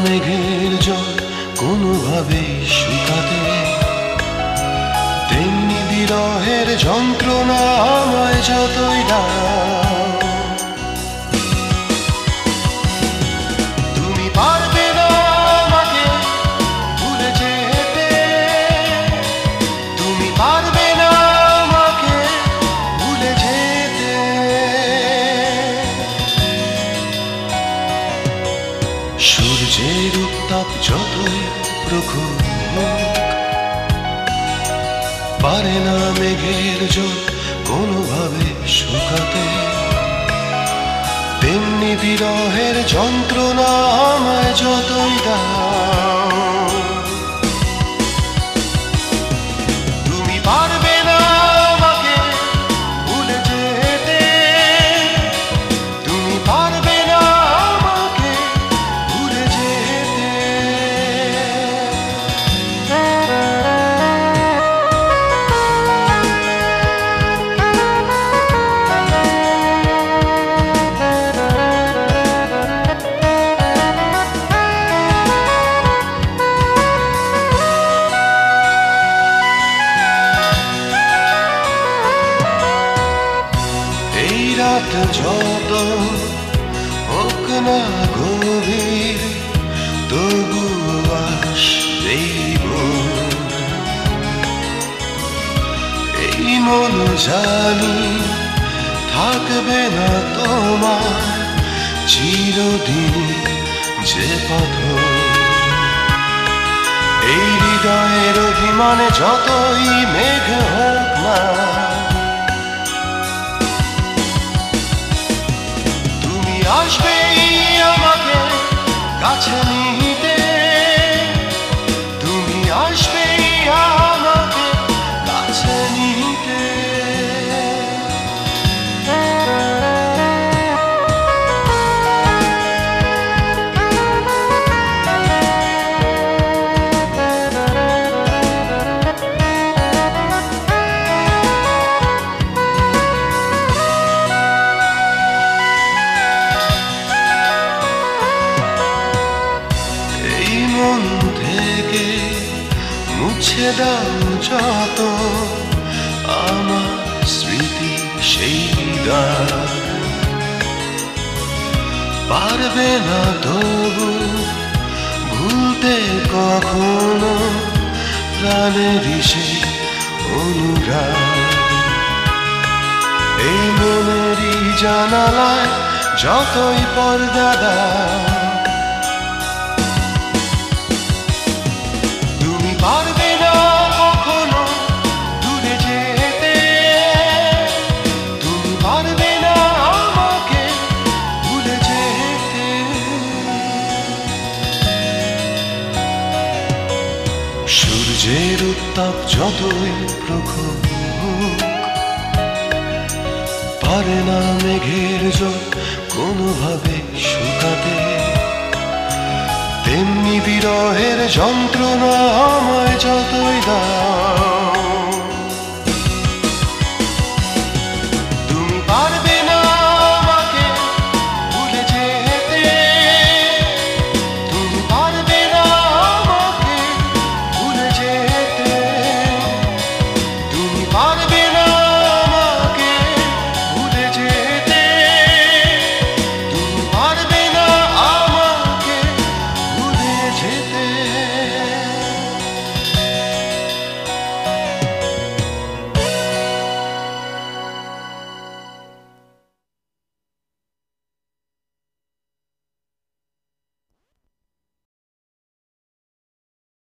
মেঘের জল কোনোভাবে শুকাতে, তেমনি বিরহের যন্ত্রণা আমায় যতই দাও। তুমি পারবে না আমাকে ভুলে যেতে, তুমি পারবে না আমাকে ভুলে যেতে। সূর্যের উত্তাপ যতই প্রখর হোক, পারে না মেঘের জল কোনোভাবে শুকাতে, তেমনি বিরহের যন্ত্রণা আমায় যতই দাও। তুমি পারবে না আমাকে ভুলে যেতে, তুমি পারবে না আমাকে ভুলে যেতে। এই রাত যত হোক না গভীর, তবু আসবেই ভোর। এই মন জানি থাকবে না তোমার চিরদিন যে পাথর। এই হৃদয়ের অভিমানে যতই মেঘ হোক না, আসবেই আমাকে কাছে নিতে, তুমি আসবেই আমাকে কাছে নিতে। মন থেকে মুছে দাও যত আমার স্মৃতি সেই দাগ, পারবে না তবু ভুলতে কখনো প্রাণেরই সেই অনুরাগ। এই মনেরই জানালায় যতই পর্দা দাও, পারবে না কখনো দূরে যেতে, তুমি পারবে না আমাকে ভুলে যেতে। সূর্যের উত্তাপ যতই প্রখর হোক, পারে না মেঘের জল কোনোভাবে শুকাতে, তেমনি বিরহের যন্ত্রণা আমায় যতই দাও।